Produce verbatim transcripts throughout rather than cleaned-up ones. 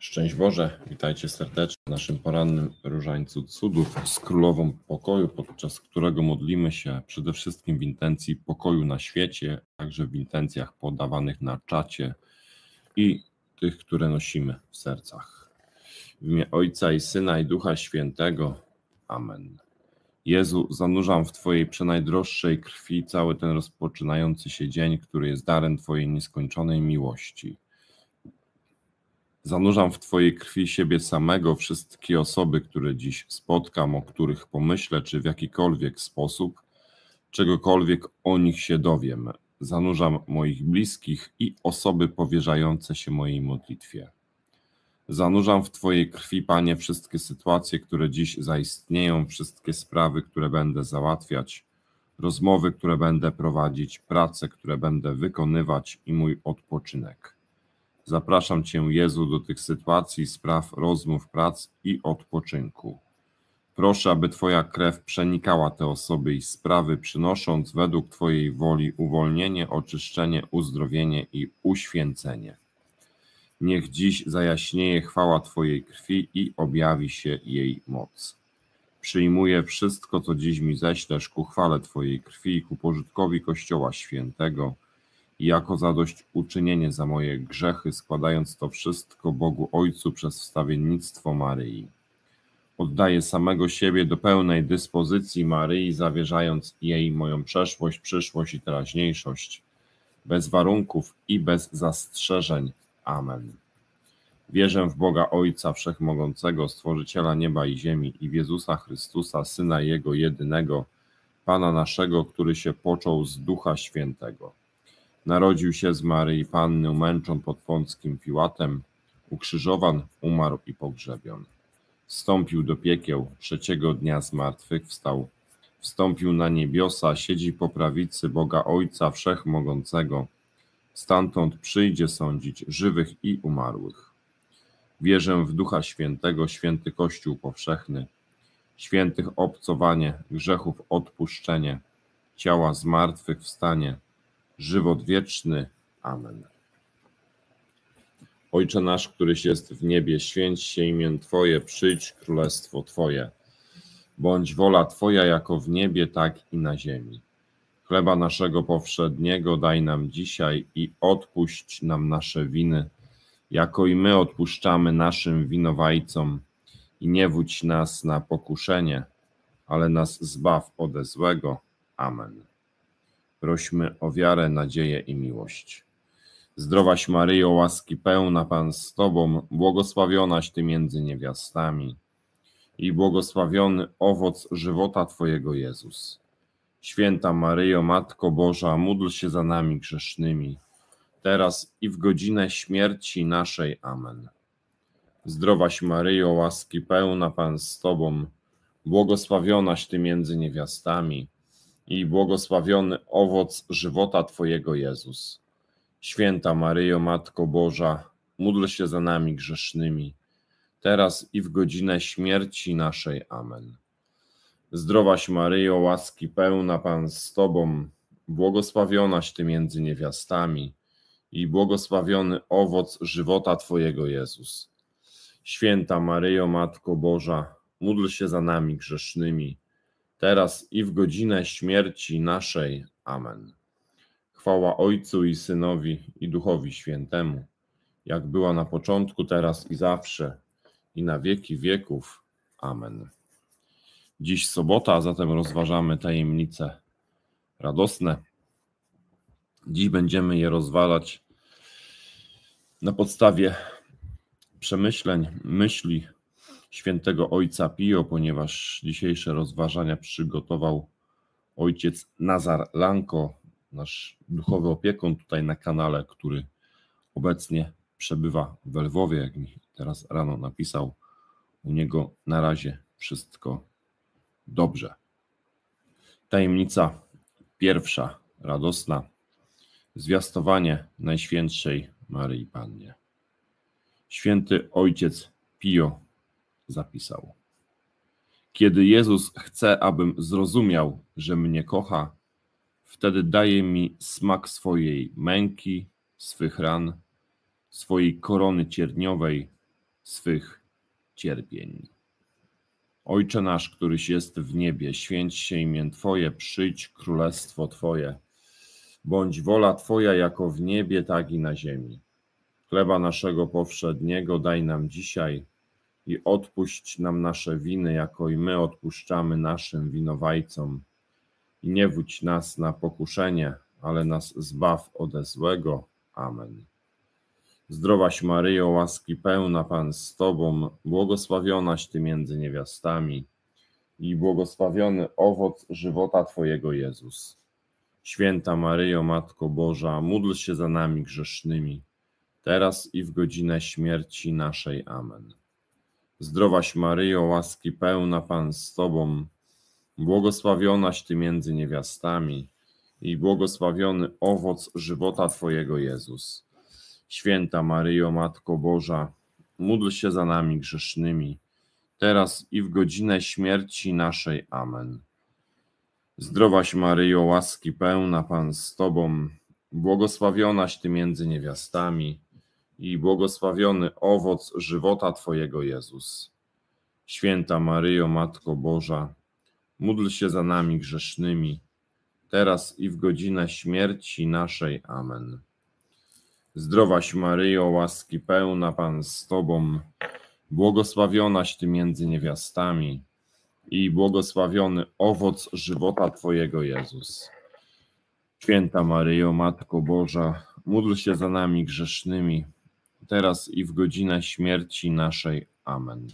Szczęść Boże, witajcie serdecznie w naszym porannym różańcu cudów z Królową Pokoju, podczas którego modlimy się przede wszystkim w intencji pokoju na świecie, także w intencjach podawanych na czacie i tych, które nosimy w sercach. W imię Ojca i Syna i Ducha Świętego. Amen. Jezu, zanurzam w Twojej przenajdroższej krwi cały ten rozpoczynający się dzień, który jest darem Twojej nieskończonej miłości. Zanurzam w Twojej krwi siebie samego, wszystkie osoby, które dziś spotkam, o których pomyślę, czy w jakikolwiek sposób, czegokolwiek o nich się dowiem. Zanurzam moich bliskich i osoby powierzające się mojej modlitwie. Zanurzam w Twojej krwi, Panie, wszystkie sytuacje, które dziś zaistnieją, wszystkie sprawy, które będę załatwiać, rozmowy, które będę prowadzić, prace, które będę wykonywać i mój odpoczynek. Zapraszam Cię, Jezu, do tych sytuacji, spraw, rozmów, prac i odpoczynku. Proszę, aby Twoja krew przenikała te osoby i sprawy, przynosząc według Twojej woli uwolnienie, oczyszczenie, uzdrowienie i uświęcenie. Niech dziś zajaśnieje chwała Twojej krwi i objawi się jej moc. Przyjmuję wszystko, co dziś mi ześlesz ku chwale Twojej krwi i ku pożytkowi Kościoła Świętego, i jako zadośćuczynienie za moje grzechy, składając to wszystko Bogu Ojcu przez wstawiennictwo Maryi. Oddaję samego siebie do pełnej dyspozycji Maryi, zawierzając jej moją przeszłość, przyszłość i teraźniejszość, bez warunków i bez zastrzeżeń. Amen. Wierzę w Boga Ojca Wszechmogącego, Stworzyciela nieba i ziemi, i w Jezusa Chrystusa, Syna Jego jedynego, Pana naszego, który się począł z Ducha Świętego. Narodził się z Maryi Panny, umęczon pod Pąckim Piłatem, ukrzyżowan, umarł i pogrzebion. Wstąpił do piekieł, trzeciego dnia zmartwychwstał, wstąpił na niebiosa, siedzi po prawicy Boga Ojca Wszechmogącego, stamtąd przyjdzie sądzić żywych i umarłych. Wierzę w Ducha Świętego, święty Kościół powszechny, świętych obcowanie, grzechów odpuszczenie, ciała zmartwychwstanie, żywot wieczny. Amen. Ojcze nasz, któryś jest w niebie, święć się imię Twoje, przyjdź królestwo Twoje. Bądź wola Twoja jako w niebie, tak i na ziemi. Chleba naszego powszedniego daj nam dzisiaj i odpuść nam nasze winy, jako i my odpuszczamy naszym winowajcom. I nie wódź nas na pokuszenie, ale nas zbaw ode złego. Amen. Prośmy o wiarę, nadzieję i miłość. Zdrowaś Maryjo, łaski pełna, Pan z Tobą, błogosławionaś Ty między niewiastami i błogosławiony owoc żywota Twojego Jezus. Święta Maryjo, Matko Boża, módl się za nami grzesznymi, teraz i w godzinę śmierci naszej. Amen. Zdrowaś Maryjo, łaski pełna, Pan z Tobą, błogosławionaś Ty między niewiastami i błogosławiony owoc żywota Twojego Jezus. Święta Maryjo, Matko Boża, módl się za nami grzesznymi, teraz i w godzinę śmierci naszej. Amen. Zdrowaś Maryjo, łaski pełna, Pan z Tobą, błogosławionaś Ty między niewiastami i błogosławiony owoc żywota Twojego Jezus. Święta Maryjo, Matko Boża, módl się za nami grzesznymi, teraz i w godzinę śmierci naszej. Amen. Chwała Ojcu i Synowi i Duchowi Świętemu, jak była na początku, teraz i zawsze, i na wieki wieków. Amen. Dziś sobota, a zatem rozważamy tajemnice radosne. Dziś będziemy je rozważać na podstawie przemyśleń, myśli świętego Ojca Pio, ponieważ dzisiejsze rozważania przygotował ojciec Nazar Lanko, nasz duchowy opiekun tutaj na kanale, który obecnie przebywa w Lwowie, jak mi teraz rano napisał. U niego na razie wszystko dobrze. Tajemnica pierwsza, radosna. Zwiastowanie Najświętszej Maryi Pannie. Święty Ojciec Pio zapisał: kiedy Jezus chce, abym zrozumiał, że mnie kocha, wtedy daje mi smak swojej męki, swych ran, swojej korony cierniowej, swych cierpień. Ojcze nasz, któryś jest w niebie, święć się imię Twoje, przyjdź królestwo Twoje. Bądź wola Twoja jako w niebie, tak i na ziemi. Chleba naszego powszedniego daj nam dzisiaj i odpuść nam nasze winy, jako i my odpuszczamy naszym winowajcom. I nie wódź nas na pokuszenie, ale nas zbaw ode złego. Amen. Zdrowaś Maryjo, łaski pełna, Pan z Tobą, błogosławionaś Ty między niewiastami i błogosławiony owoc żywota Twojego, Jezus. Święta Maryjo, Matko Boża, módl się za nami grzesznymi, teraz i w godzinę śmierci naszej. Amen. Zdrowaś Maryjo, łaski pełna, Pan z Tobą, błogosławionaś Ty między niewiastami i błogosławiony owoc żywota Twojego, Jezus. Święta Maryjo, Matko Boża, módl się za nami grzesznymi, teraz i w godzinę śmierci naszej. Amen. Zdrowaś Maryjo, łaski pełna, Pan z Tobą, błogosławionaś Ty między niewiastami i błogosławiony owoc żywota Twojego, Jezus. Święta Maryjo, Matko Boża, módl się za nami grzesznymi, teraz i w godzinę śmierci naszej. Amen. Zdrowaś Maryjo, łaski pełna, Pan z Tobą, błogosławionaś Ty między niewiastami i błogosławiony owoc żywota Twojego, Jezus. Święta Maryjo, Matko Boża, módl się za nami grzesznymi, teraz i w godzinę śmierci naszej. Amen.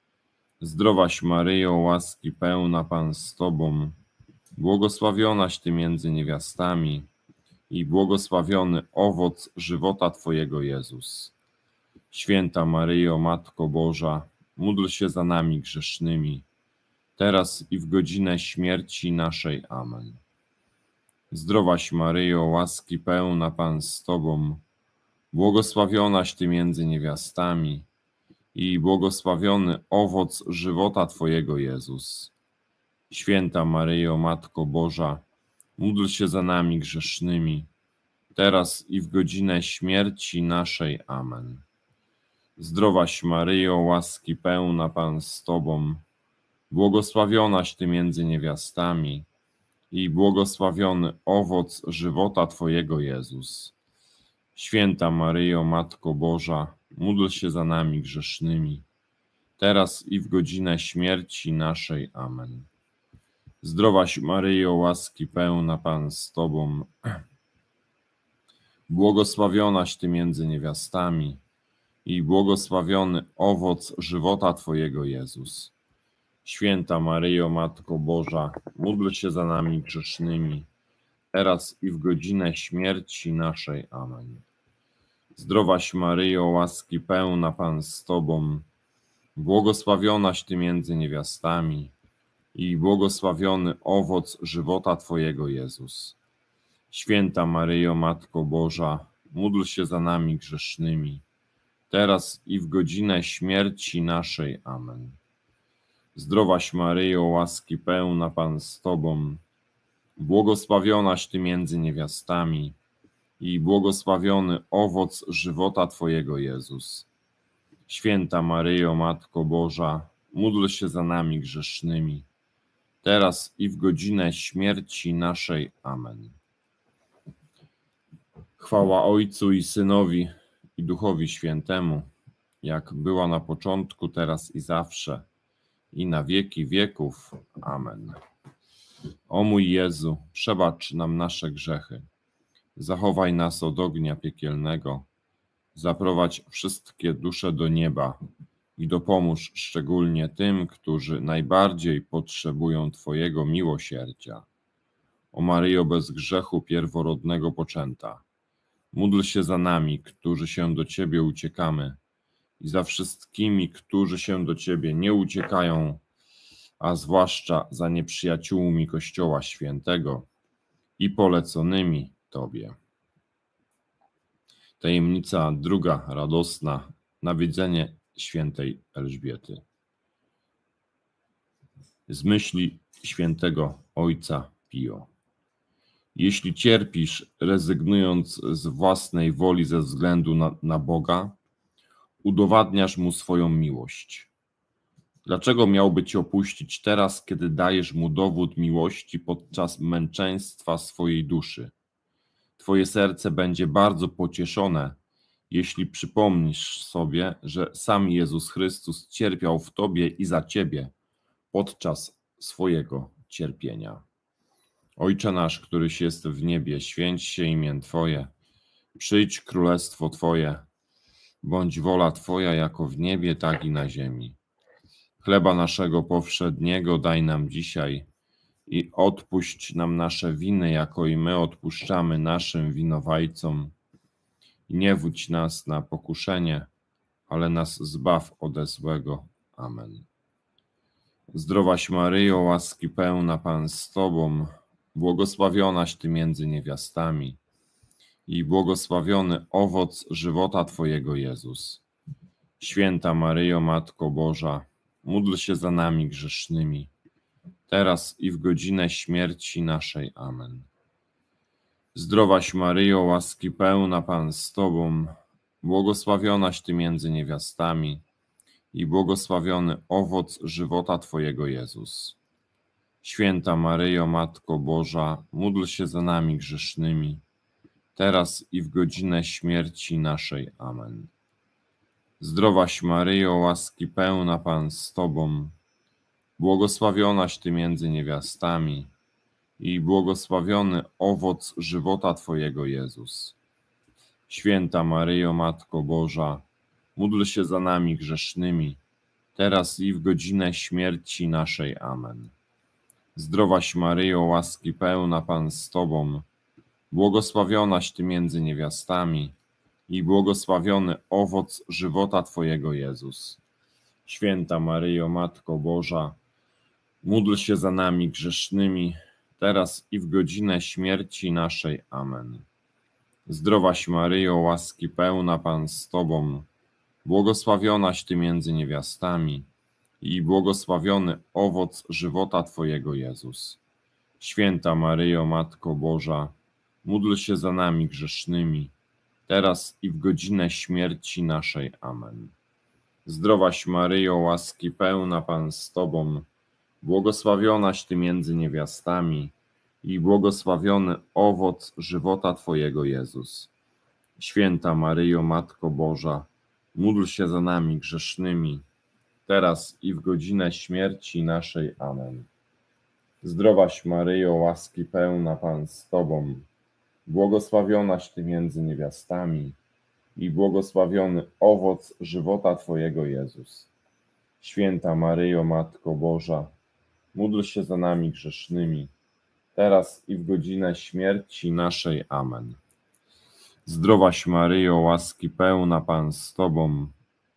Zdrowaś Maryjo, łaski pełna, Pan z Tobą, błogosławionaś Ty między niewiastami i błogosławiony owoc żywota Twojego, Jezus. Święta Maryjo, Matko Boża, módl się za nami grzesznymi, teraz i w godzinę śmierci naszej. Amen. Zdrowaś Maryjo, łaski pełna, Pan z Tobą, błogosławionaś Ty między niewiastami i błogosławiony owoc żywota Twojego, Jezus. Święta Maryjo, Matko Boża, módl się za nami grzesznymi, teraz i w godzinę śmierci naszej. Amen. Zdrowaś Maryjo, łaski pełna, Pan z Tobą, błogosławionaś Ty między niewiastami i błogosławiony owoc żywota Twojego, Jezus. Święta Maryjo, Matko Boża, módl się za nami grzesznymi, teraz i w godzinę śmierci naszej. Amen. Zdrowaś Maryjo, łaski pełna, Pan z Tobą, błogosławionaś Ty między niewiastami i błogosławiony owoc żywota Twojego, Jezus. Święta Maryjo, Matko Boża, módl się za nami grzesznymi, teraz i w godzinę śmierci naszej. Amen. Zdrowaś Maryjo, łaski pełna, Pan z Tobą, błogosławionaś Ty między niewiastami i błogosławiony owoc żywota Twojego, Jezus. Święta Maryjo, Matko Boża, módl się za nami grzesznymi, teraz i w godzinę śmierci naszej. Amen. Zdrowaś Maryjo, łaski pełna, Pan z Tobą, błogosławionaś Ty między niewiastami i błogosławiony owoc żywota Twojego, Jezus. Święta Maryjo, Matko Boża, módl się za nami grzesznymi, teraz i w godzinę śmierci naszej. Amen. Chwała Ojcu i Synowi i Duchowi Świętemu, jak była na początku, teraz i zawsze, i na wieki wieków. Amen. O mój Jezu, przebacz nam nasze grzechy, zachowaj nas od ognia piekielnego, zaprowadź wszystkie dusze do nieba i dopomóż szczególnie tym, którzy najbardziej potrzebują Twojego miłosierdzia. O Maryjo bez grzechu pierworodnego poczęta, módl się za nami, którzy się do Ciebie uciekamy, i za wszystkimi, którzy się do Ciebie nie uciekają, a zwłaszcza za nieprzyjaciółmi Kościoła Świętego i poleconymi Tobie. Tajemnica druga radosna, nawiedzenie świętej Elżbiety. Z myśli świętego ojca Pio. Jeśli cierpisz, rezygnując z własnej woli ze względu na, na Boga, udowadniasz mu swoją miłość. Dlaczego miałby cię opuścić teraz, kiedy dajesz mu dowód miłości podczas męczeństwa swojej duszy? Twoje serce będzie bardzo pocieszone, jeśli przypomnisz sobie, że sam Jezus Chrystus cierpiał w tobie i za ciebie podczas swojego cierpienia. Ojcze nasz, któryś jest w niebie, święć się imię Twoje, przyjdź królestwo Twoje, bądź wola Twoja jako w niebie, tak i na ziemi. Chleba naszego powszedniego daj nam dzisiaj i odpuść nam nasze winy, jako i my odpuszczamy naszym winowajcom. I nie wódź nas na pokuszenie, ale nas zbaw ode złego. Amen. Zdrowaś Maryjo, łaski pełna, Pan z Tobą, błogosławionaś Ty między niewiastami i błogosławiony owoc żywota Twojego, Jezus. Święta Maryjo, Matko Boża, módl się za nami grzesznymi, teraz i w godzinę śmierci naszej. Amen. Zdrowaś Maryjo, łaski pełna, Pan z Tobą, błogosławionaś Ty między niewiastami i błogosławiony owoc żywota Twojego, Jezus. Święta Maryjo, Matko Boża, módl się za nami grzesznymi, teraz i w godzinę śmierci naszej. Amen. Zdrowaś Maryjo, łaski pełna, Pan z Tobą, błogosławionaś Ty między niewiastami i błogosławiony owoc żywota Twojego, Jezus. Święta Maryjo, Matko Boża, módl się za nami grzesznymi, teraz i w godzinę śmierci naszej. Amen. Zdrowaś Maryjo, łaski pełna, Pan z Tobą, błogosławionaś Ty między niewiastami i błogosławiony owoc żywota Twojego, Jezus. Święta Maryjo, Matko Boża, módl się za nami grzesznymi, teraz i w godzinę śmierci naszej. Amen. Zdrowaś Maryjo, łaski pełna, Pan z Tobą, błogosławionaś Ty między niewiastami i błogosławiony owoc żywota Twojego, Jezus. Święta Maryjo, Matko Boża, módl się za nami grzesznymi, teraz i w godzinę śmierci naszej. Amen. Zdrowaś Maryjo, łaski pełna, Pan z Tobą, błogosławionaś Ty między niewiastami i błogosławiony owoc żywota Twojego, Jezus. Święta Maryjo, Matko Boża, módl się za nami grzesznymi, teraz i w godzinę śmierci naszej. Amen. Zdrowaś Maryjo, łaski pełna, Pan z Tobą, błogosławionaś Ty między niewiastami i błogosławiony owoc żywota Twojego, Jezus. Święta Maryjo, Matko Boża, módl się za nami grzesznymi, teraz i w godzinę śmierci naszej. Amen. Zdrowaś Maryjo, łaski pełna, Pan z Tobą,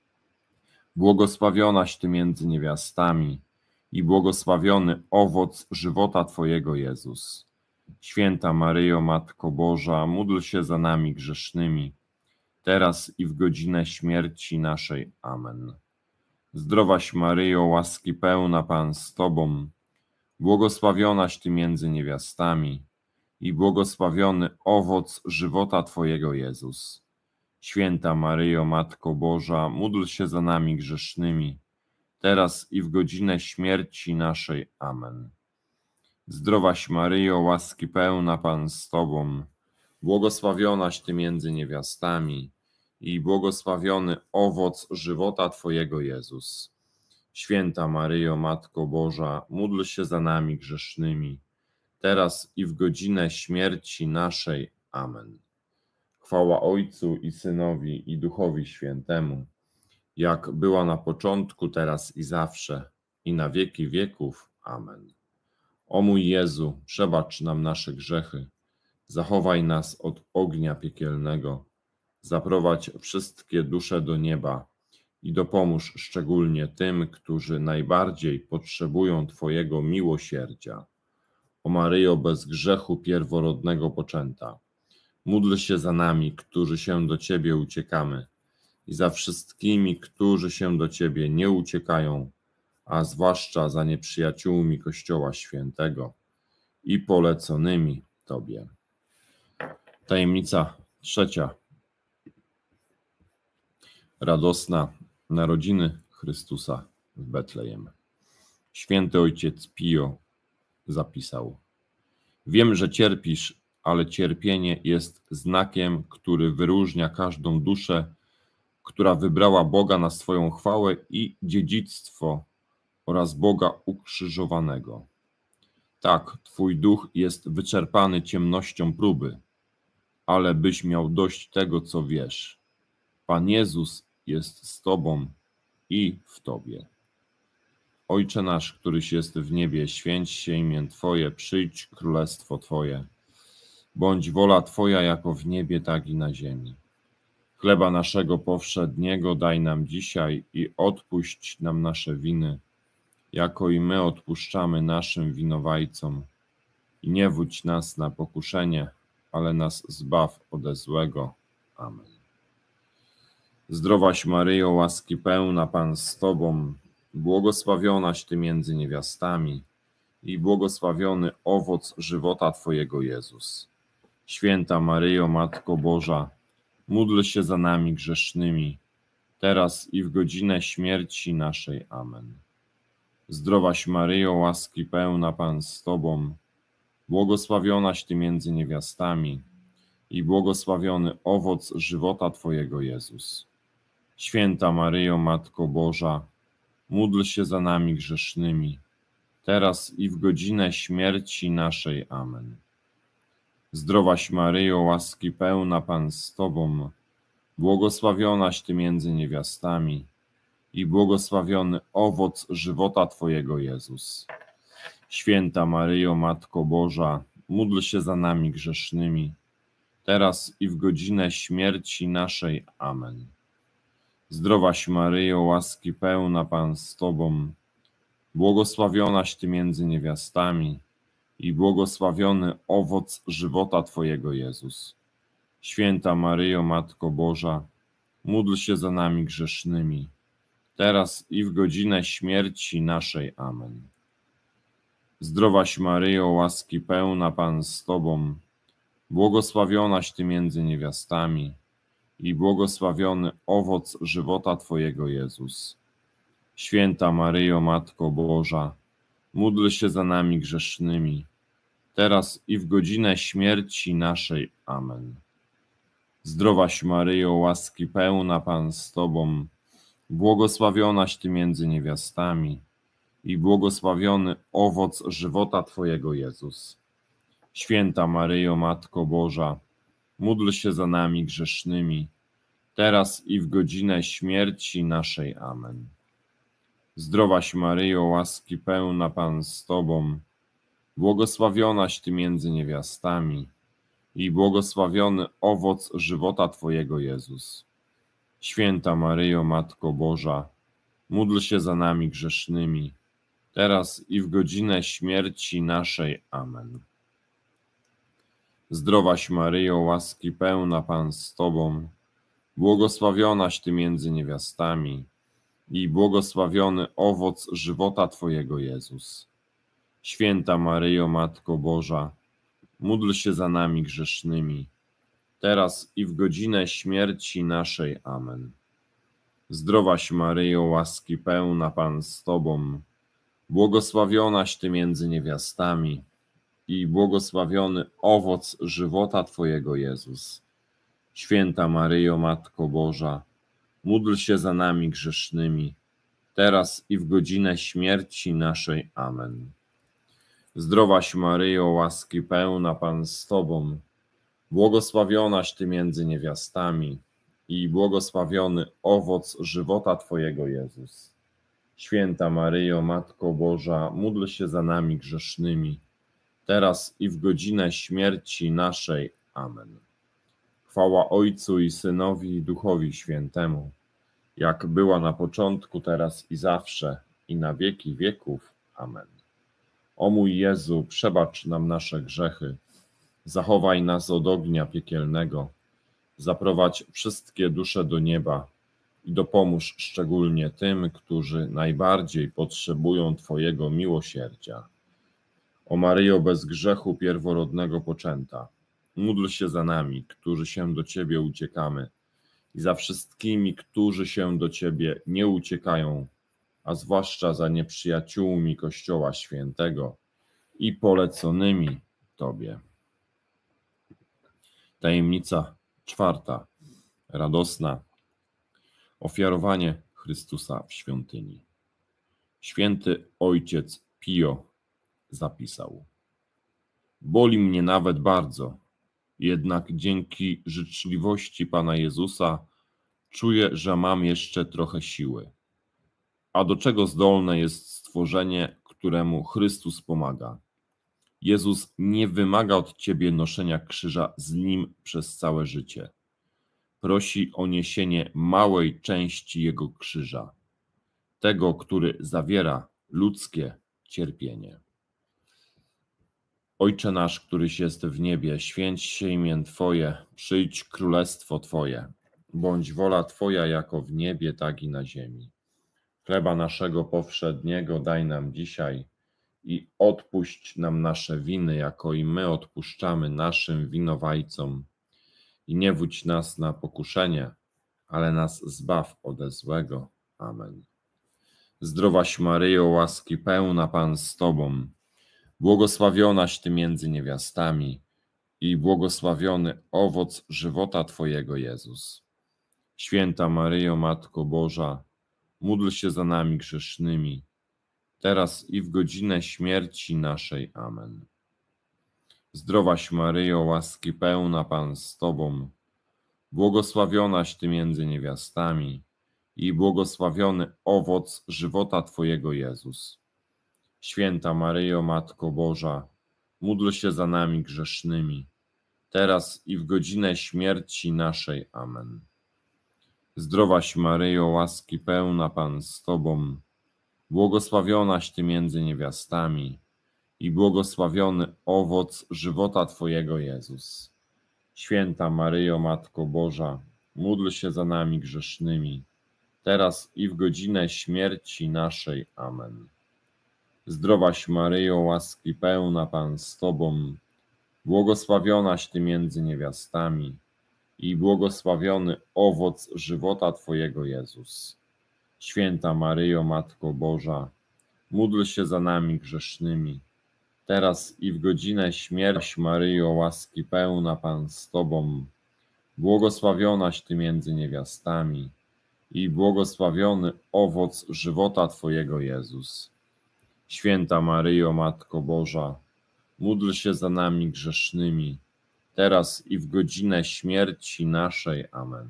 błogosławionaś Ty między niewiastami i błogosławiony owoc żywota Twojego, Jezus. Święta Maryjo, Matko Boża, módl się za nami grzesznymi, teraz i w godzinę śmierci naszej. Amen. Zdrowaś Maryjo, łaski pełna, Pan z Tobą, błogosławionaś Ty między niewiastami i błogosławiony owoc żywota Twojego, Jezus. Święta Maryjo, Matko Boża, módl się za nami grzesznymi, teraz i w godzinę śmierci naszej. Amen. Zdrowaś Maryjo, łaski pełna, Pan z Tobą, błogosławionaś Ty między niewiastami i błogosławiony owoc żywota Twojego, Jezus. Święta Maryjo, Matko Boża, módl się za nami grzesznymi, teraz i w godzinę śmierci naszej. Amen. Chwała Ojcu i Synowi i Duchowi Świętemu, jak była na początku, teraz i zawsze, i na wieki wieków. Amen. O mój Jezu, przebacz nam nasze grzechy, zachowaj nas od ognia piekielnego, zaprowadź wszystkie dusze do nieba i dopomóż szczególnie tym, którzy najbardziej potrzebują Twojego miłosierdzia. O Maryjo, bez grzechu pierworodnego poczęta, módl się za nami, którzy się do Ciebie uciekamy, i za wszystkimi, którzy się do Ciebie nie uciekają, a zwłaszcza za nieprzyjaciółmi Kościoła Świętego i poleconymi Tobie. Tajemnica trzecia. radosna narodziny Chrystusa w Betlejem. Święty ojciec Pio zapisał: wiem, że cierpisz, ale cierpienie jest znakiem, który wyróżnia każdą duszę, która wybrała Boga na swoją chwałę i dziedzictwo oraz Boga ukrzyżowanego. Tak, twój duch jest wyczerpany ciemnością próby, ale byś miał dość tego, co wiesz. Pan Jezus jest z tobą i w tobie. Ojcze nasz, któryś jest w niebie, święć się imię Twoje, przyjdź królestwo Twoje. Bądź wola Twoja jako w niebie, tak i na ziemi. Chleba naszego powszedniego daj nam dzisiaj i odpuść nam nasze winy, jako i my odpuszczamy naszym winowajcom. I nie wódź nas na pokuszenie, ale nas zbaw ode złego. Amen. Zdrowaś Maryjo, łaski pełna, Pan z Tobą, błogosławionaś Ty między niewiastami i błogosławiony owoc żywota Twojego Jezus. Święta Maryjo, Matko Boża, módl się za nami grzesznymi, teraz i w godzinę śmierci naszej. Amen. Zdrowaś Maryjo, łaski pełna, Pan z Tobą, błogosławionaś Ty między niewiastami i błogosławiony owoc żywota Twojego Jezus. Święta Maryjo, Matko Boża, módl się za nami grzesznymi, teraz i w godzinę śmierci naszej. Amen. Zdrowaś Maryjo, łaski pełna, Pan z Tobą, błogosławionaś Ty między niewiastami i błogosławiony owoc żywota Twojego Jezus. Święta Maryjo, Matko Boża, módl się za nami grzesznymi, teraz i w godzinę śmierci naszej. Amen. Zdrowaś Maryjo, łaski pełna, Pan z Tobą, błogosławionaś Ty między niewiastami i błogosławiony owoc żywota Twojego Jezus. Święta Maryjo, Matko Boża, módl się za nami grzesznymi, teraz i w godzinę śmierci naszej. Amen. Zdrowaś Maryjo, łaski pełna, Pan z Tobą, błogosławionaś Ty między niewiastami i błogosławiony owoc żywota Twojego Jezus. Święta Maryjo, Matko Boża, módl się za nami grzesznymi, teraz i w godzinę śmierci naszej. Amen. Zdrowaś Maryjo, łaski pełna, Pan z Tobą, błogosławionaś Ty między niewiastami i błogosławiony owoc żywota Twojego Jezus. Święta Maryjo, Matko Boża, módl się za nami grzesznymi, teraz i w godzinę śmierci naszej. Amen. Zdrowaś Maryjo, łaski pełna, Pan z Tobą, błogosławionaś Ty między niewiastami i błogosławiony owoc żywota Twojego Jezus. Święta Maryjo, Matko Boża, módl się za nami grzesznymi, teraz i w godzinę śmierci naszej. Amen. Zdrowaś Maryjo, łaski pełna, Pan z Tobą, błogosławionaś Ty między niewiastami i błogosławiony owoc żywota Twojego Jezus. Święta Maryjo, Matko Boża, módl się za nami grzesznymi, teraz i w godzinę śmierci naszej. Amen. Zdrowaś Maryjo, łaski pełna, Pan z Tobą, błogosławionaś Ty między niewiastami i błogosławiony owoc żywota Twojego Jezus. Święta Maryjo, Matko Boża, módl się za nami grzesznymi, teraz i w godzinę śmierci naszej. Amen. Zdrowaś Maryjo, łaski pełna, Pan z Tobą, błogosławionaś Ty między niewiastami i błogosławiony owoc żywota Twojego Jezus. Święta Maryjo, Matko Boża, módl się za nami grzesznymi, teraz i w godzinę śmierci naszej. Amen. Chwała Ojcu i Synowi i Duchowi Świętemu, jak była na początku, teraz i zawsze, i na wieki wieków. Amen. O mój Jezu, przebacz nam nasze grzechy, zachowaj nas od ognia piekielnego, zaprowadź wszystkie dusze do nieba i dopomóż szczególnie tym, którzy najbardziej potrzebują Twojego miłosierdzia. O Maryjo bez grzechu pierworodnego poczęta, módl się za nami, którzy się do Ciebie uciekamy i za wszystkimi, którzy się do Ciebie nie uciekają, a zwłaszcza za nieprzyjaciółmi Kościoła Świętego i poleconymi Tobie. Tajemnica czwarta, radosna. Ofiarowanie Chrystusa w świątyni. Święty ojciec Pio zapisał: boli mnie nawet bardzo, jednak dzięki życzliwości Pana Jezusa czuję, że mam jeszcze trochę siły. A do czego zdolne jest stworzenie, któremu Chrystus pomaga? Jezus nie wymaga od Ciebie noszenia krzyża z Nim przez całe życie. Prosi o niesienie małej części Jego krzyża, tego, który zawiera ludzkie cierpienie. Ojcze nasz, któryś jest w niebie, święć się imię Twoje, przyjdź królestwo Twoje, bądź wola Twoja jako w niebie, tak i na ziemi. Chleba naszego powszedniego daj nam dzisiaj i odpuść nam nasze winy, jako i my odpuszczamy naszym winowajcom. I nie wódź nas na pokuszenie, ale nas zbaw ode złego. Amen. Zdrowaś Maryjo, łaski pełna, Pan z Tobą, błogosławionaś Ty między niewiastami i błogosławiony owoc żywota Twojego, Jezus. Święta Maryjo, Matko Boża, módl się za nami grzesznymi, teraz i w godzinę śmierci naszej. Amen. Zdrowaś Maryjo, łaski pełna, Pan z Tobą, błogosławionaś Ty między niewiastami i błogosławiony owoc żywota Twojego, Jezus. Święta Maryjo, Matko Boża, módl się za nami grzesznymi, teraz i w godzinę śmierci naszej. Amen. Zdrowaś Maryjo, łaski pełna, Pan z Tobą, błogosławionaś Ty między niewiastami i błogosławiony owoc żywota Twojego, Jezus. Święta Maryjo, Matko Boża, módl się za nami grzesznymi, teraz i w godzinę śmierci naszej. Amen. Zdrowaś Maryjo, łaski pełna, Pan z Tobą, błogosławionaś Ty między niewiastami i błogosławiony owoc żywota Twojego, Jezus. Święta Maryjo, Matko Boża, módl się za nami grzesznymi, teraz i w godzinę śmierci. Maryjo, łaski pełna, Pan z Tobą, błogosławionaś Ty między niewiastami i błogosławiony owoc żywota Twojego, Jezus. Święta Maryjo, Matko Boża, módl się za nami grzesznymi, teraz i w godzinę śmierci naszej. Amen.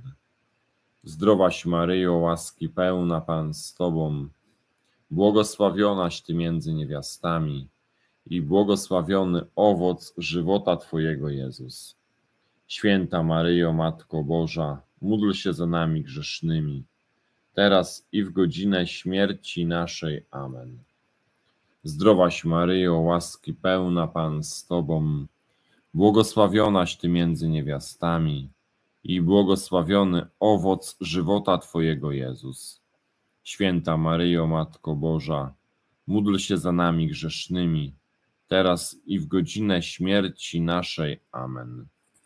Zdrowaś Maryjo, łaski pełna, Pan z Tobą, błogosławionaś Ty między niewiastami i błogosławiony owoc żywota Twojego, Jezus. Święta Maryjo, Matko Boża, módl się za nami grzesznymi, teraz i w godzinę śmierci naszej. Amen. Zdrowaś Maryjo, łaski pełna, Pan z Tobą, błogosławionaś Ty między niewiastami i błogosławiony owoc żywota Twojego, Jezus. Święta Maryjo, Matko Boża, módl się za nami grzesznymi, teraz i w godzinę śmierci naszej. Amen.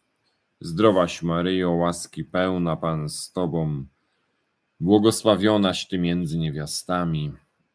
Zdrowaś Maryjo, łaski pełna, Pan z Tobą, błogosławionaś Ty między niewiastami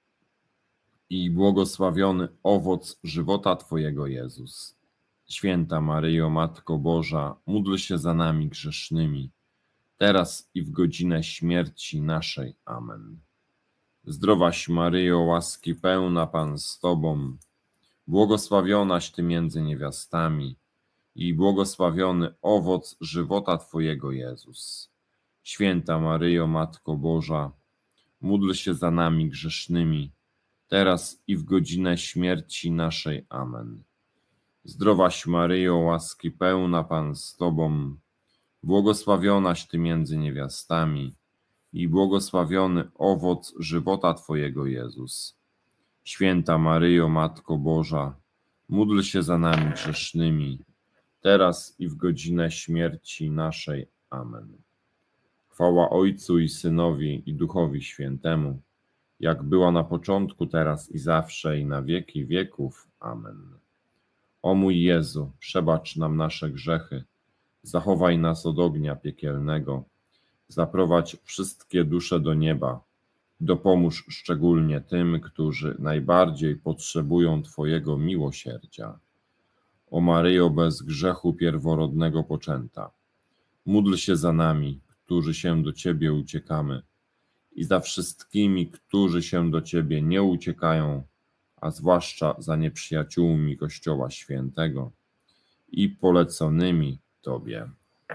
i błogosławiony owoc żywota Twojego, Jezus. Święta Maryjo, Matko Boża, módl się za nami grzesznymi, teraz i w godzinę śmierci naszej. Amen. Zdrowaś Maryjo, łaski pełna, Pan z Tobą, błogosławionaś Ty między niewiastami i błogosławiony owoc żywota Twojego, Jezus. Święta Maryjo, Matko Boża, módl się za nami grzesznymi, teraz i w godzinę śmierci naszej. Amen. Zdrowaś Maryjo, łaski pełna, Pan z Tobą, błogosławionaś Ty między niewiastami i błogosławiony owoc żywota Twojego, Jezus. Święta Maryjo, Matko Boża, módl się za nami grzesznymi, teraz i w godzinę śmierci naszej. Amen. Chwała Ojcu i Synowi i Duchowi Świętemu, jak była na początku, teraz i zawsze, i na wieki wieków. Amen. O mój Jezu, przebacz nam nasze grzechy, zachowaj nas od ognia piekielnego, Zaprowadź wszystkie dusze do nieba. Dopomóż szczególnie tym, którzy najbardziej potrzebują Twojego miłosierdzia. O Maryjo bez grzechu pierworodnego poczęta, módl się za nami, którzy się do Ciebie uciekamy, i za wszystkimi, którzy się do Ciebie nie uciekają, a zwłaszcza za nieprzyjaciółmi Kościoła Świętego i poleconymi Tobie.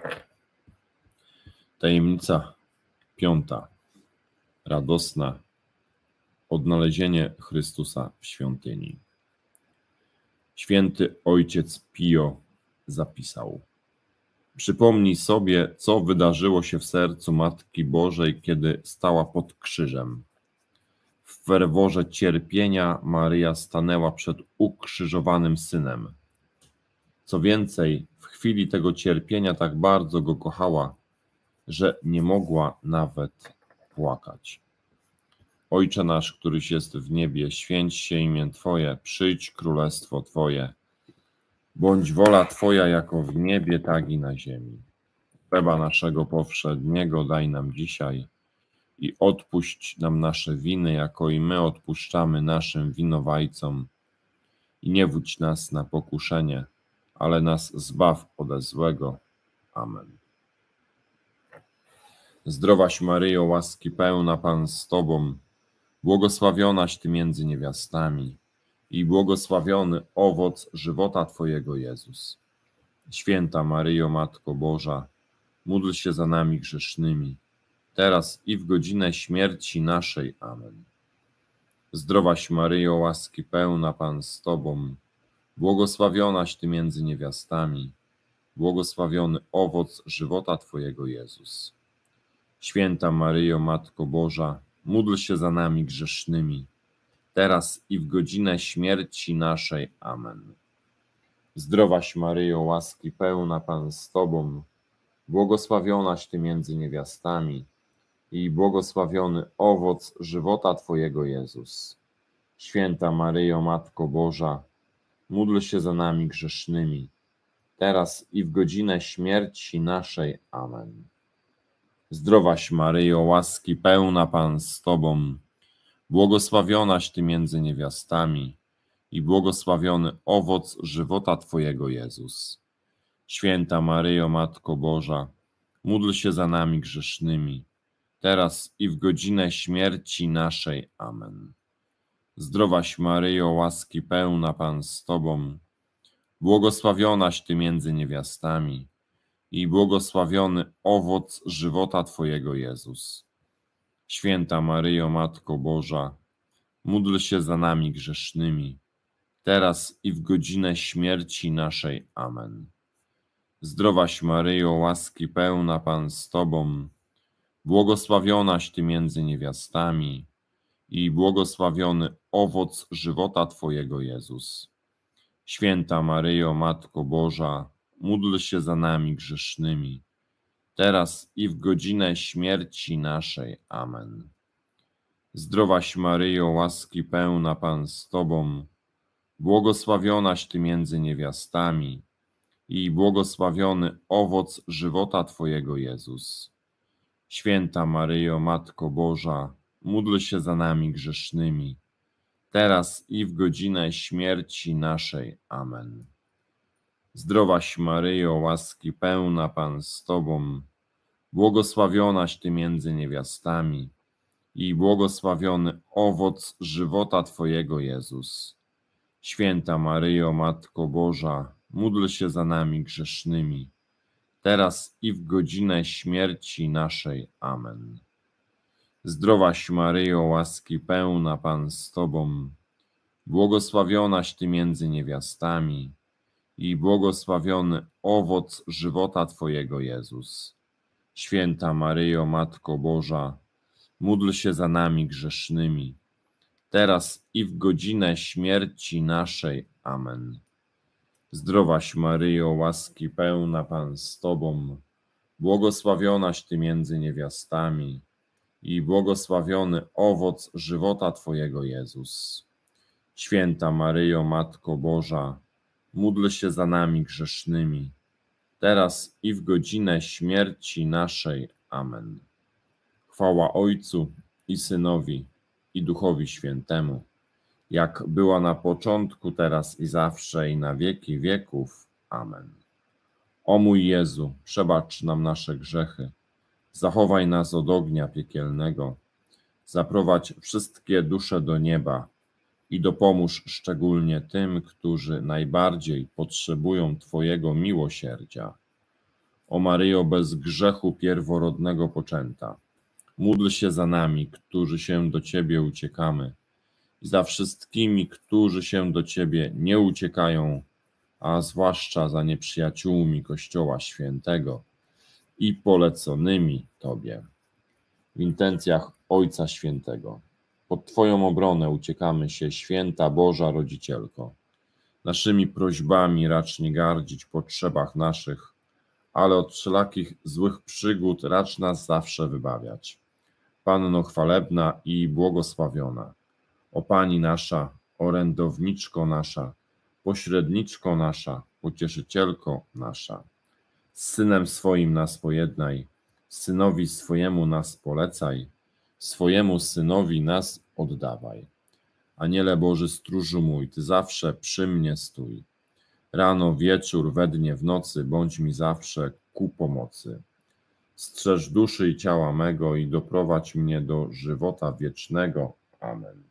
Tajemnica piąta. Radosna. Odnalezienie Chrystusa w świątyni. Święty Ojciec Pio zapisał: przypomnij sobie, co wydarzyło się w sercu Matki Bożej, kiedy stała pod krzyżem. W ferworze cierpienia Maryja stanęła przed ukrzyżowanym Synem. Co więcej, w chwili tego cierpienia tak bardzo Go kochała, że nie mogła nawet płakać. Ojcze nasz, któryś jest w niebie, święć się imię Twoje, przyjdź królestwo Twoje. Bądź wola Twoja jako w niebie, tak i na ziemi. Chleba naszego powszedniego daj nam dzisiaj i odpuść nam nasze winy, jako i my odpuszczamy naszym winowajcom. I nie wódź nas na pokuszenie, ale nas zbaw ode złego. Amen. Zdrowaś Maryjo, łaski pełna, Pan z Tobą, błogosławionaś Ty między niewiastami i błogosławiony owoc żywota Twojego, Jezus. Święta Maryjo, Matko Boża, módl się za nami grzesznymi, teraz i w godzinę śmierci naszej. Amen. Zdrowaś Maryjo, łaski pełna, Pan z Tobą, błogosławionaś Ty między niewiastami, błogosławiony owoc żywota Twojego, Jezus. Święta Maryjo, Matko Boża, módl się za nami grzesznymi, teraz i w godzinę śmierci naszej. Amen. Zdrowaś Maryjo, łaski pełna, Pan z Tobą, błogosławionaś Ty między niewiastami i błogosławiony owoc żywota Twojego, Jezus. Święta Maryjo, Matko Boża, módl się za nami grzesznymi, teraz i w godzinę śmierci naszej. Amen. Zdrowaś Maryjo, łaski pełna, Pan z Tobą, błogosławionaś Ty między niewiastami i błogosławiony owoc żywota Twojego, Jezus. Święta Maryjo, Matko Boża, módl się za nami grzesznymi, teraz i w godzinę śmierci naszej. Amen. Zdrowaś Maryjo, łaski pełna, Pan z Tobą, błogosławionaś Ty między niewiastami i błogosławiony owoc żywota Twojego, Jezus. Święta Maryjo, Matko Boża, módl się za nami grzesznymi, teraz i w godzinę śmierci naszej. Amen. Zdrowaś Maryjo, łaski pełna, Pan z Tobą, błogosławionaś Ty między niewiastami i błogosławiony owoc żywota Twojego, Jezus. Święta Maryjo, Matko Boża, módl się za nami grzesznymi, teraz i w godzinę śmierci naszej. Amen. Zdrowaś Maryjo, łaski pełna, Pan z Tobą, błogosławionaś Ty między niewiastami i błogosławiony owoc żywota Twojego, Jezus. Święta Maryjo, Matko Boża, módl się za nami grzesznymi, teraz i w godzinę śmierci naszej. Amen. Zdrowaś Maryjo, łaski pełna, Pan z Tobą, błogosławionaś Ty między niewiastami i błogosławiony owoc żywota Twojego, Jezus. Święta Maryjo, Matko Boża, módl się za nami grzesznymi, teraz i w godzinę śmierci naszej. Amen. Zdrowaś Maryjo, łaski pełna, Pan z Tobą, błogosławionaś Ty między niewiastami i błogosławiony owoc żywota Twojego, Jezus. Święta Maryjo, Matko Boża, módl się za nami grzesznymi, teraz i w godzinę śmierci naszej. Amen. Zdrowaś Maryjo, łaski pełna, Pan z Tobą, błogosławionaś Ty między niewiastami i błogosławiony owoc żywota Twojego, Jezus. Święta Maryjo, Matko Boża, módl się za nami grzesznymi, teraz i w godzinę śmierci naszej. Amen. Chwała Ojcu i Synowi, i Duchowi Świętemu, jak była na początku, teraz i zawsze, i na wieki wieków. Amen. O mój Jezu, przebacz nam nasze grzechy, zachowaj nas od ognia piekielnego, zaprowadź wszystkie dusze do nieba i dopomóż szczególnie tym, którzy najbardziej potrzebują Twojego miłosierdzia. O Maryjo, bez grzechu pierworodnego poczęta, módl się za nami, którzy się do Ciebie uciekamy, i za wszystkimi, którzy się do Ciebie nie uciekają, a zwłaszcza za nieprzyjaciółmi Kościoła Świętego i poleconymi Tobie. W intencjach Ojca Świętego. Pod Twoją obronę uciekamy się, Święta Boża Rodzicielko. Naszymi prośbami racz nie gardzić potrzebach naszych, ale od wszelakich złych przygód racz nas zawsze wybawiać. Panno chwalebna i błogosławiona, o Pani nasza, orędowniczko nasza, pośredniczko nasza, pocieszycielko nasza, z Synem swoim nas pojednaj, Synowi swojemu nas polecaj, swojemu Synowi nas oddawaj. Aniele Boży, stróżu mój, Ty zawsze przy mnie stój. Rano, wieczór, we dnie, w nocy, bądź mi zawsze ku pomocy. Strzeż duszy i ciała mego i doprowadź mnie do żywota wiecznego. Amen.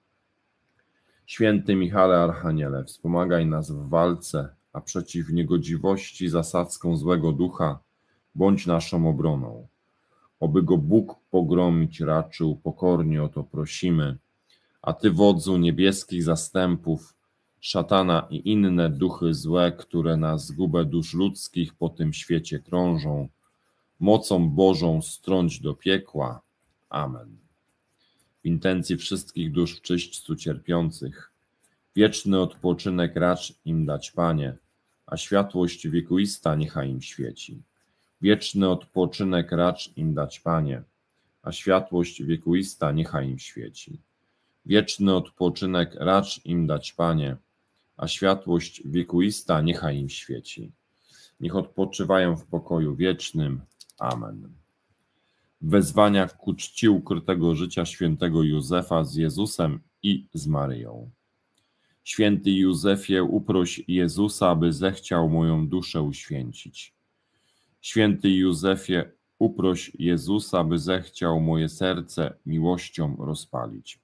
Święty Michale Archaniele, wspomagaj nas w walce, a przeciw niegodziwości zasadzką złego ducha bądź naszą obroną. Oby go Bóg pogromić raczył, pokornie o to prosimy. A Ty, wodzu niebieskich zastępów, szatana i inne duchy złe, które na zgubę dusz ludzkich po tym świecie krążą, mocą Bożą strąć do piekła. Amen. W intencji wszystkich dusz w czyśćcu cierpiących, wieczny odpoczynek racz im dać, Panie, a światłość wiekuista niechaj im świeci. Wieczny odpoczynek racz im dać, Panie, a światłość wiekuista niechaj im świeci. Wieczny odpoczynek racz im dać, Panie, a światłość wiekuista niechaj im świeci. Niech odpoczywają w pokoju wiecznym. Amen. W wezwaniach ku czci ukrytego życia świętego Józefa z Jezusem i z Maryją. Święty Józefie, uproś Jezusa, aby zechciał moją duszę uświęcić. Święty Józefie, uproś Jezusa, by zechciał moje serce miłością rozpalić.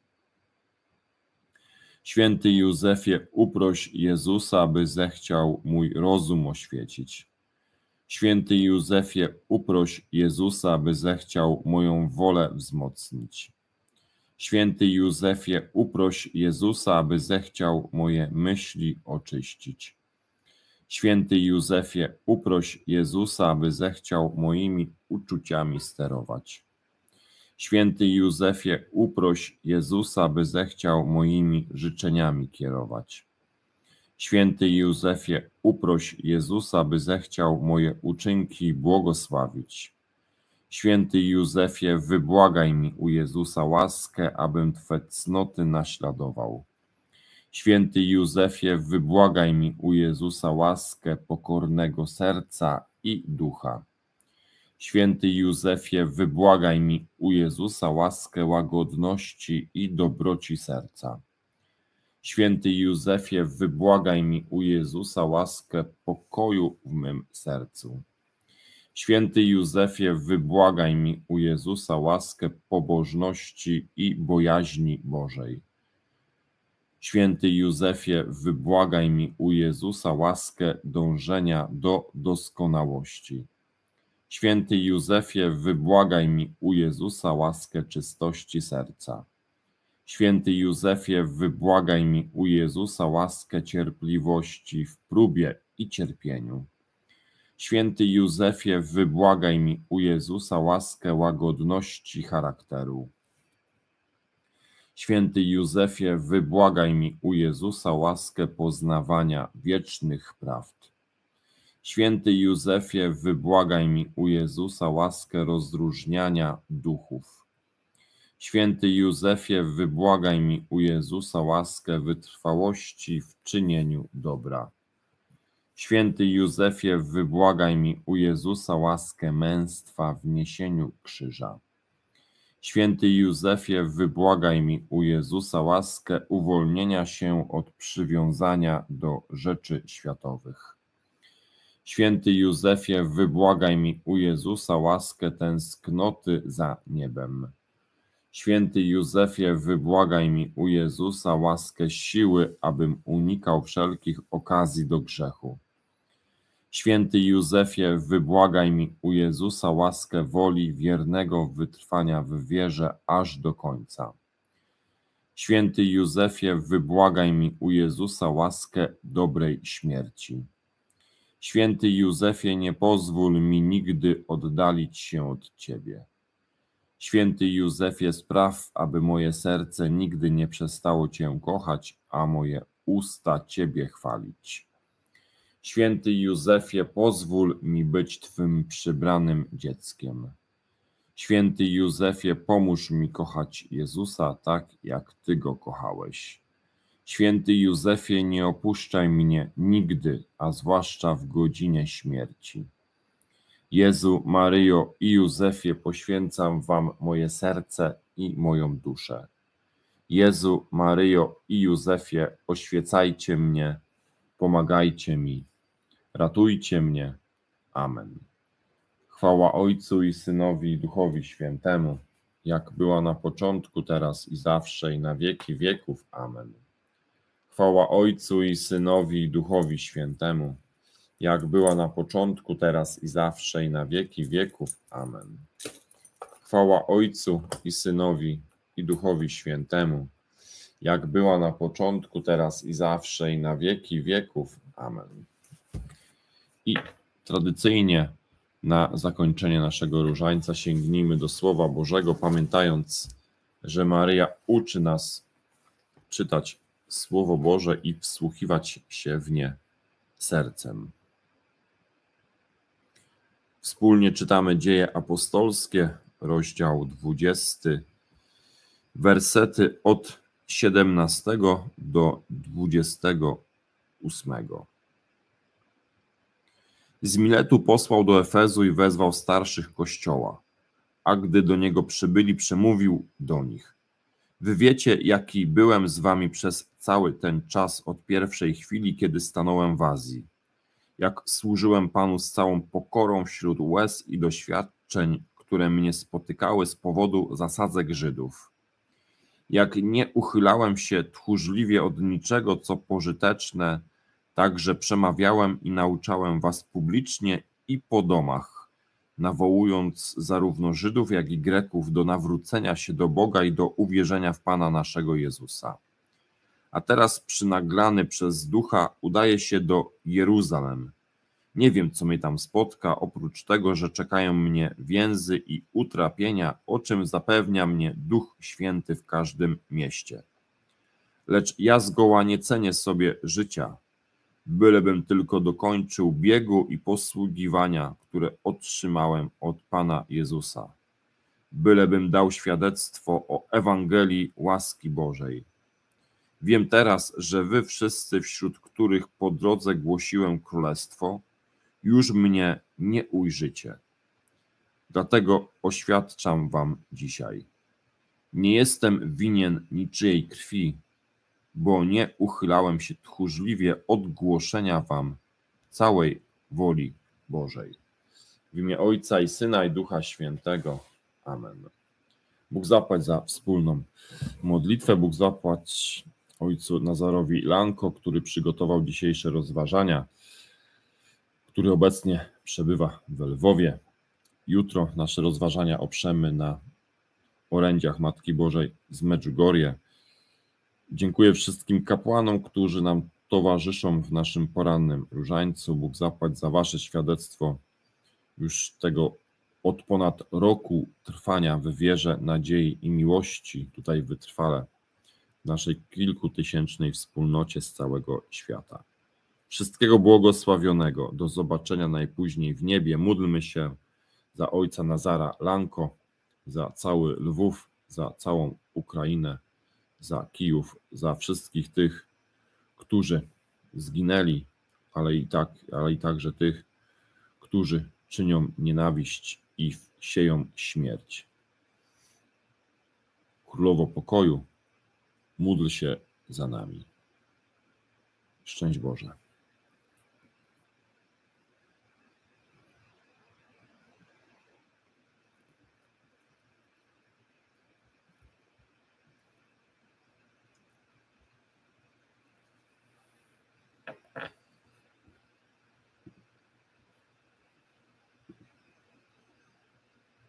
Święty Józefie, uproś Jezusa, by zechciał mój rozum oświecić. Święty Józefie, uproś Jezusa, by zechciał moją wolę wzmocnić. Święty Józefie, uproś Jezusa, aby zechciał moje myśli oczyścić. Święty Józefie, uproś Jezusa, aby zechciał moimi uczuciami sterować. Święty Józefie, uproś Jezusa, by zechciał moimi życzeniami kierować. Święty Józefie, uproś Jezusa, by zechciał moje uczynki błogosławić. Święty Józefie, wybłagaj mi u Jezusa łaskę, abym Twe cnoty naśladował. Święty Józefie, wybłagaj mi u Jezusa łaskę pokornego serca i ducha. Święty Józefie, wybłagaj mi u Jezusa łaskę łagodności i dobroci serca. Święty Józefie, wybłagaj mi u Jezusa łaskę pokoju w mym sercu. Święty Józefie, wybłagaj mi u Jezusa łaskę pobożności i bojaźni Bożej. Święty Józefie, wybłagaj mi u Jezusa łaskę dążenia do doskonałości. Święty Józefie, wybłagaj mi u Jezusa łaskę czystości serca. Święty Józefie, wybłagaj mi u Jezusa łaskę cierpliwości w próbie i cierpieniu. Święty Józefie, wybłagaj mi u Jezusa łaskę łagodności charakteru. Święty Józefie, wybłagaj mi u Jezusa łaskę poznawania wiecznych prawd. Święty Józefie, wybłagaj mi u Jezusa łaskę rozróżniania duchów. Święty Józefie, wybłagaj mi u Jezusa łaskę wytrwałości w czynieniu dobra. Święty Józefie, wybłagaj mi u Jezusa łaskę męstwa w niesieniu krzyża. Święty Józefie, wybłagaj mi u Jezusa łaskę uwolnienia się od przywiązania do rzeczy światowych. Święty Józefie, wybłagaj mi u Jezusa łaskę tęsknoty za niebem. Święty Józefie, wybłagaj mi u Jezusa łaskę siły, abym unikał wszelkich okazji do grzechu. Święty Józefie, wybłagaj mi u Jezusa łaskę woli wiernego wytrwania w wierze aż do końca. Święty Józefie, wybłagaj mi u Jezusa łaskę dobrej śmierci. Święty Józefie, nie pozwól mi nigdy oddalić się od Ciebie. Święty Józefie, spraw, aby moje serce nigdy nie przestało Cię kochać, a moje usta Ciebie chwalić. Święty Józefie, pozwól mi być Twym przybranym dzieckiem. Święty Józefie, pomóż mi kochać Jezusa tak, jak Ty Go kochałeś. Święty Józefie, nie opuszczaj mnie nigdy, a zwłaszcza w godzinie śmierci. Jezu, Maryjo i Józefie, poświęcam Wam moje serce i moją duszę. Jezu, Maryjo i Józefie, oświecajcie mnie, pomagajcie mi, ratujcie mnie. Amen. Chwała Ojcu i Synowi i Duchowi Świętemu, jak była na początku, teraz i zawsze, i na wieki wieków. Amen. Chwała Ojcu i Synowi i Duchowi Świętemu, jak była na początku, teraz i zawsze, i na wieki wieków. Amen. Chwała Ojcu i Synowi i Duchowi Świętemu, jak była na początku, teraz i zawsze, i na wieki wieków. Amen. I tradycyjnie na zakończenie naszego różańca sięgnijmy do Słowa Bożego, pamiętając, że Maryja uczy nas czytać Słowo Boże i wsłuchiwać się w nie sercem. Wspólnie czytamy Dzieje Apostolskie, rozdział dwudziesty, wersety od siedemnastego do dwudziestego ósmego. Z Miletu posłał do Efezu i wezwał starszych kościoła, a gdy do niego przybyli, przemówił do nich: Wy wiecie, jaki byłem z wami przez cały ten czas od pierwszej chwili, kiedy stanąłem w Azji. Jak służyłem Panu z całą pokorą wśród łez i doświadczeń, które mnie spotykały z powodu zasadzek Żydów. Jak nie uchylałem się tchórzliwie od niczego, co pożyteczne, także przemawiałem i nauczałem was publicznie i po domach, nawołując zarówno Żydów, jak i Greków do nawrócenia się do Boga i do uwierzenia w Pana naszego Jezusa. A teraz przynaglany przez Ducha udaję się do Jeruzalem. Nie wiem, co mnie tam spotka, oprócz tego, że czekają mnie więzy i utrapienia, o czym zapewnia mnie Duch Święty w każdym mieście. Lecz ja zgoła nie cenię sobie życia, bylebym tylko dokończył biegu i posługiwania, które otrzymałem od Pana Jezusa. Bylebym dał świadectwo o Ewangelii łaski Bożej. Wiem teraz, że wy wszyscy, wśród których po drodze głosiłem królestwo, już mnie nie ujrzycie. Dlatego oświadczam wam dzisiaj. Nie jestem winien niczyjej krwi, bo nie uchylałem się tchórzliwie od głoszenia wam całej woli Bożej. W imię Ojca i Syna i Ducha Świętego. Amen. Bóg zapłać za wspólną modlitwę. Bóg zapłać ojcu Nazarowi Lanko, który przygotował dzisiejsze rozważania, który obecnie przebywa w Lwowie. Jutro nasze rozważania oprzemy na orędziach Matki Bożej z Medjugorje. Dziękuję wszystkim kapłanom, którzy nam towarzyszą w naszym porannym różańcu. Bóg zapłać za wasze świadectwo już tego od ponad roku trwania w wierze, nadziei i miłości tutaj wytrwale w naszej kilkutysięcznej wspólnocie z całego świata. Wszystkiego błogosławionego. Do zobaczenia najpóźniej w niebie. Módlmy się za ojca Nazara Lanko, za cały Lwów, za całą Ukrainę, za Kijów, za wszystkich tych, którzy zginęli ale i tak, ale i także tych, którzy czynią nienawiść i sieją śmierć. Królowo pokoju, módl się za nami. Szczęść Boże.